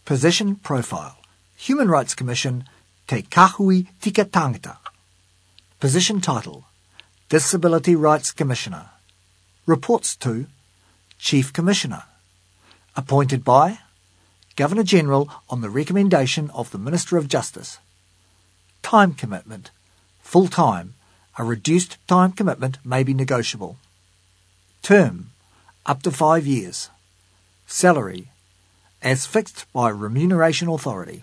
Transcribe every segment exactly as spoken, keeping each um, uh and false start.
Position Profile. Human Rights Commission, Te Kahui Tika Tangata. Position Title. Disability Rights Commissioner. Reports to Chief Commissioner. Appointed by Governor-General on the recommendation of the Minister of Justice. Time commitment. Full time. A reduced time commitment may be negotiable. Term. Up to five years. Salary. As fixed by Remuneration Authority.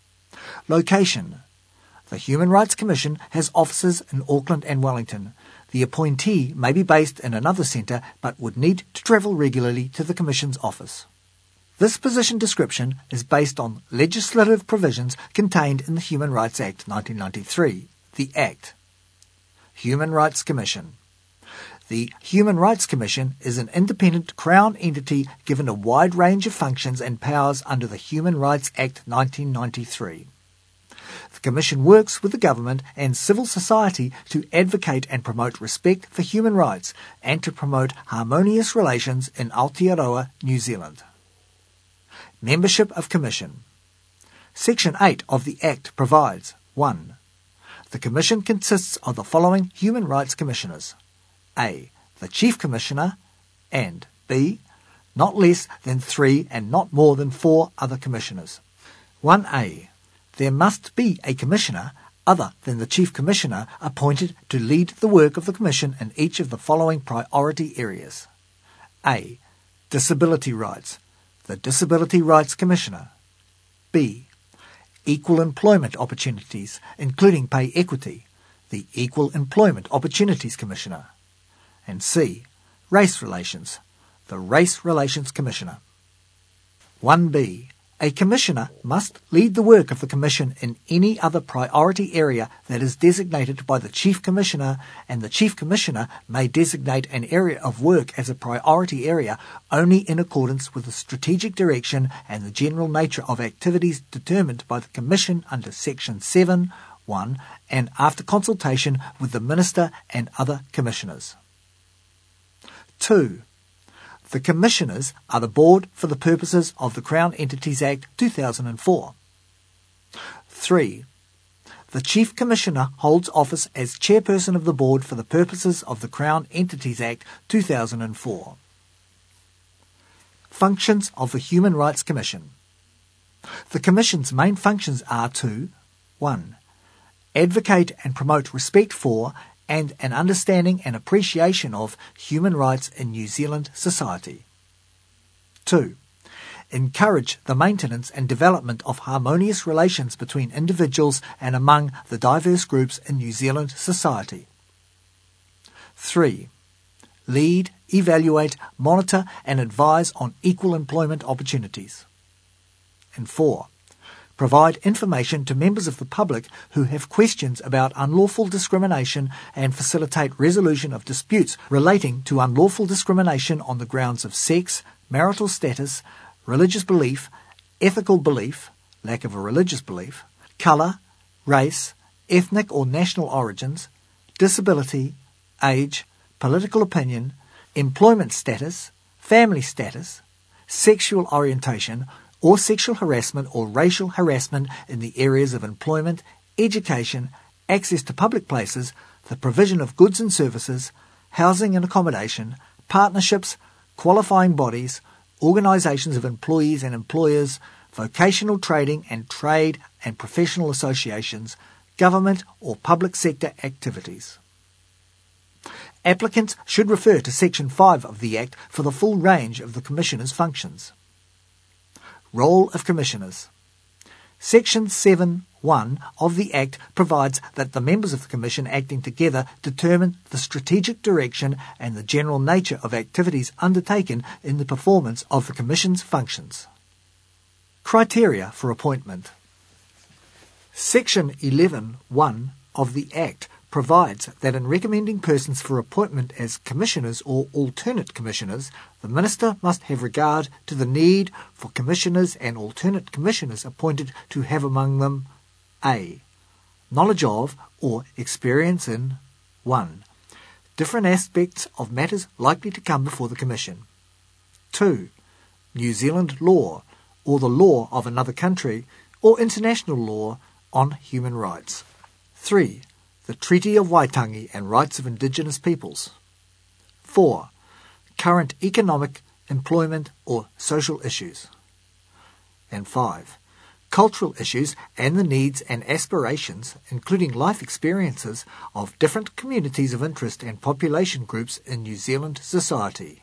Location. The Human Rights Commission has offices in Auckland and Wellington. The appointee may be based in another centre but would need to travel regularly to the Commission's office. This position description is based on legislative provisions contained in the Human Rights Act nineteen ninety-three, the Act. Human Rights Commission. The Human Rights Commission is an independent Crown entity given a wide range of functions and powers under the Human Rights Act nineteen ninety-three. The Commission works with the government and civil society to advocate and promote respect for human rights and to promote harmonious relations in Aotearoa, New Zealand. Membership of Commission. Section eight of the Act provides one. The Commission consists of the following Human Rights Commissioners. A. The Chief Commissioner, and B. Not less than three and not more than four other Commissioners. one A. There must be a Commissioner other than the Chief Commissioner appointed to lead the work of the Commission in each of the following priority areas. A. Disability Rights, the Disability Rights Commissioner. B. Equal Employment Opportunities, including pay equity, the Equal Employment Opportunities Commissioner. And C. Race Relations, the Race Relations Commissioner. one B. A Commissioner must lead the work of the Commission in any other priority area that is designated by the Chief Commissioner, and the Chief Commissioner may designate an area of work as a priority area only in accordance with the strategic direction and the general nature of activities determined by the Commission under Section seven, one, and after consultation with the Minister and other Commissioners. two. The Commissioners are the Board for the purposes of the Crown Entities Act two thousand four. three. The Chief Commissioner holds office as Chairperson of the Board for the purposes of the Crown Entities Act two thousand four. Functions of the Human Rights Commission. The Commission's main functions are to one. Advocate and promote respect for and an understanding and appreciation of human rights in New Zealand society. two. Encourage the maintenance and development of harmonious relations between individuals and among the diverse groups in New Zealand society. three. Lead, evaluate, monitor and advise on equal employment opportunities. And four. Provide information to members of the public who have questions about unlawful discrimination and facilitate resolution of disputes relating to unlawful discrimination on the grounds of sex, marital status, religious belief, ethical belief, lack of a religious belief, colour, race, ethnic or national origins, disability, age, political opinion, employment status, family status, sexual orientation, or sexual harassment or racial harassment in the areas of employment, education, access to public places, the provision of goods and services, housing and accommodation, partnerships, qualifying bodies, organisations of employees and employers, vocational trading and trade and professional associations, government or public sector activities. Applicants should refer to Section five of the Act for the full range of the Commissioner's functions. Role of Commissioners. Section seven one of the Act provides that the members of the Commission acting together determine the strategic direction and the general nature of activities undertaken in the performance of the Commission's functions. Criteria for appointment. Section eleven one of the Act provides that in recommending persons for appointment as commissioners or alternate commissioners, the Minister must have regard to the need for commissioners and alternate commissioners appointed to have among them A. Knowledge of or experience in one. Different aspects of matters likely to come before the Commission. two. New Zealand law or the law of another country, or international law on human rights. three. The Treaty of Waitangi and Rights of Indigenous Peoples. four. Current economic, employment or social issues. And five. Cultural issues and the needs and aspirations, including life experiences of different communities of interest and population groups in New Zealand society.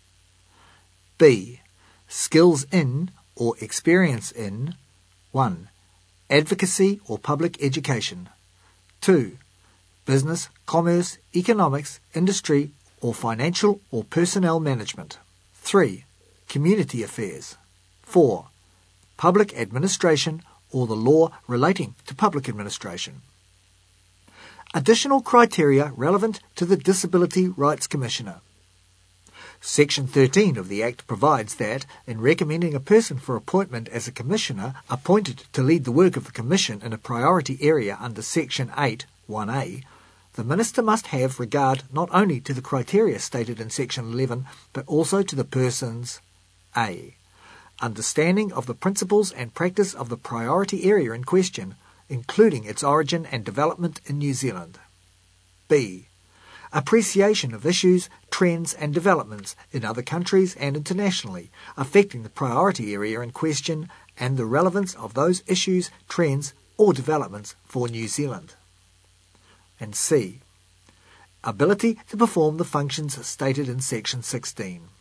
B. Skills in or experience in one. Advocacy or public education. two. Business, commerce, economics, industry or financial or personnel management. three. Community affairs. four. Public administration or the law relating to public administration. Additional criteria relevant to the Disability Rights Commissioner. Section thirteen of the Act provides that, in recommending a person for appointment as a Commissioner appointed to lead the work of the Commission in a priority area under Section eight, one A, the Minister must have regard not only to the criteria stated in Section eleven, but also to the person's A. Understanding of the principles and practice of the priority area in question, including its origin and development in New Zealand. B. Appreciation of issues, trends and developments in other countries and internationally affecting the priority area in question and the relevance of those issues, trends or developments for New Zealand. And C. Ability to perform the functions stated in Section sixteen.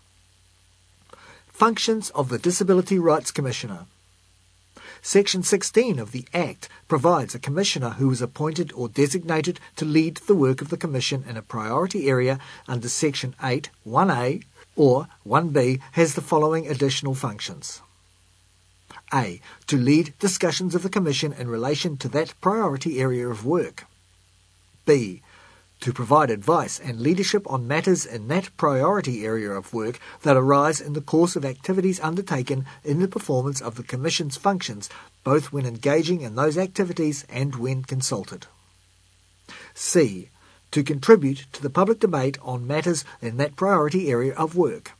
Functions of the Disability Rights Commissioner. Section sixteen of the Act provides a Commissioner who is appointed or designated to lead the work of the Commission in a priority area under Section eight, one A or one B has the following additional functions. A. To lead discussions of the Commission in relation to that priority area of work. B. To provide advice and leadership on matters in that priority area of work that arise in the course of activities undertaken in the performance of the Commission's functions, both when engaging in those activities and when consulted. C. To contribute to the public debate on matters in that priority area of work.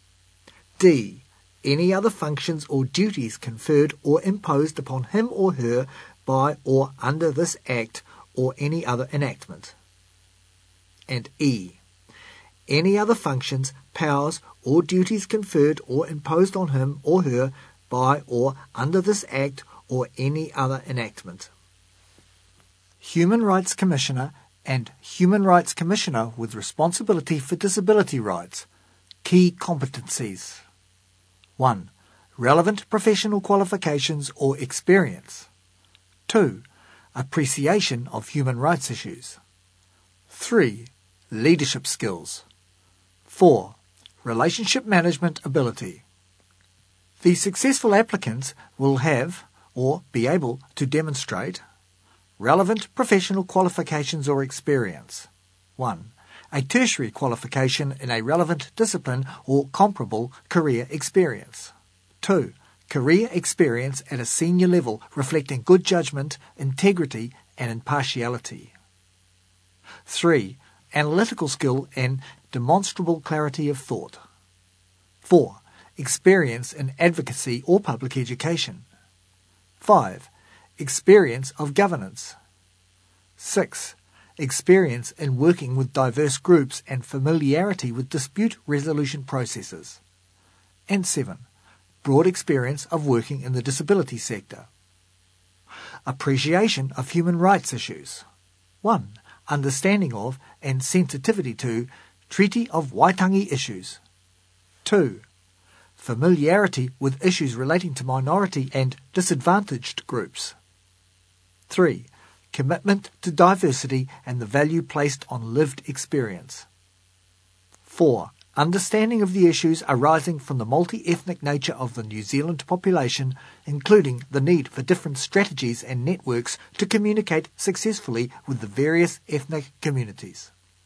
D. Any other functions or duties conferred or imposed upon him or her by or under this Act or any other enactment. And E. Any other functions, powers, or duties conferred or imposed on him or her by or under this Act or any other enactment. Human Rights Commissioner and Human Rights Commissioner with responsibility for disability rights. Key competencies. one. Relevant professional qualifications or experience. two. Appreciation of human rights issues. three. Leadership skills. four. Relationship management ability. The successful applicants will have or be able to demonstrate relevant professional qualifications or experience. one. A tertiary qualification in a relevant discipline or comparable career experience. two. Career experience at a senior level reflecting good judgment, integrity and impartiality. three. Analytical skill and demonstrable clarity of thought. four. Experience in advocacy or public education. five. Experience of governance. six. Experience in working with diverse groups and familiarity with dispute resolution processes. And seven. Broad experience of working in the disability sector. Appreciation of human rights issues. one. Understanding of and sensitivity to Treaty of Waitangi issues. two. Familiarity with issues relating to minority and disadvantaged groups. three. Commitment to diversity and the value placed on lived experience. four. Understanding of the issues arising from the multi-ethnic nature of the New Zealand population, including the need for different strategies and networks to communicate successfully with the various ethnic communities.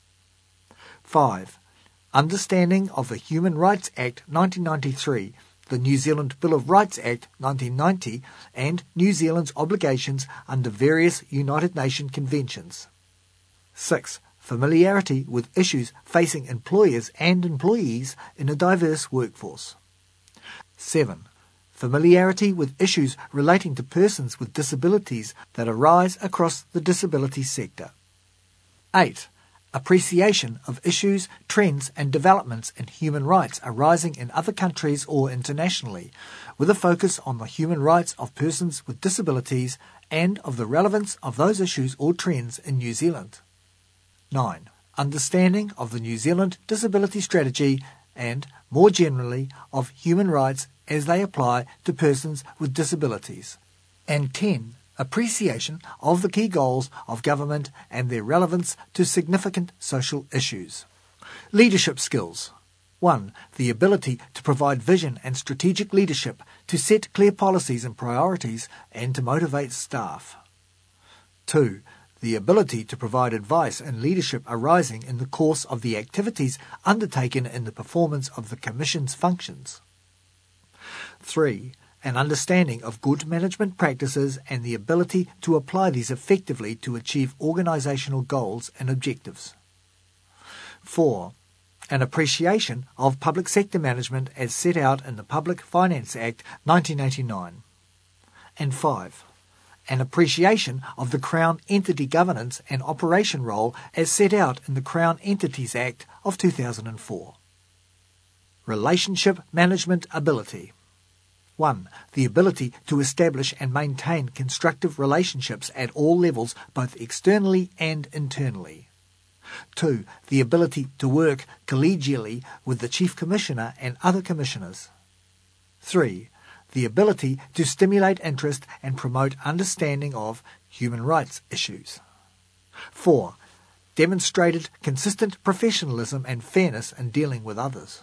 five. Understanding of the Human Rights Act nineteen ninety-three, the New Zealand Bill of Rights Act nineteen ninety, and New Zealand's obligations under various United Nations conventions. six. Familiarity with issues facing employers and employees in a diverse workforce. seven. familiarity with issues relating to persons with disabilities that arise across the disability sector. eight. Appreciation of issues, trends and developments in human rights arising in other countries or internationally, with a focus on the human rights of persons with disabilities and of the relevance of those issues or trends in New Zealand. nine. Understanding of the New Zealand Disability Strategy and, more generally, of human rights as they apply to persons with disabilities. And ten. Appreciation of the key goals of government and their relevance to significant social issues. Leadership skills. one. The ability to provide vision and strategic leadership, to set clear policies and priorities, and to motivate staff. two. The ability to provide advice and leadership arising in the course of the activities undertaken in the performance of the Commission's functions. three. An understanding of good management practices and the ability to apply these effectively to achieve organisational goals and objectives. four. An appreciation of public sector management as set out in the Public Finance Act nineteen eighty-nine. And five. An appreciation of the Crown entity governance and operation role as set out in the Crown Entities Act of two thousand four. Relationship management ability. one. The ability to establish and maintain constructive relationships at all levels, both externally and internally. two. The ability to work collegially with the Chief Commissioner and other commissioners. three. The ability to stimulate interest and promote understanding of human rights issues. four. Demonstrated consistent professionalism and fairness in dealing with others.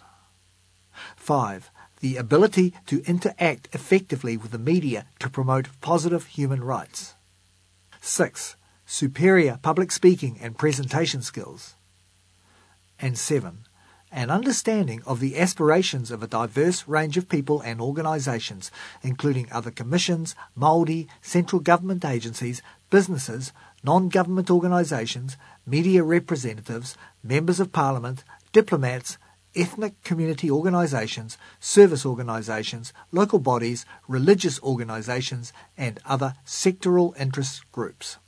five. The ability to interact effectively with the media to promote positive human rights. six. Superior public speaking and presentation skills. And seven. An understanding of the aspirations of a diverse range of people and organisations, including other commissions, Māori, central government agencies, businesses, non-government organisations, media representatives, members of parliament, diplomats, ethnic community organisations, service organisations, local bodies, religious organisations and other sectoral interest groups.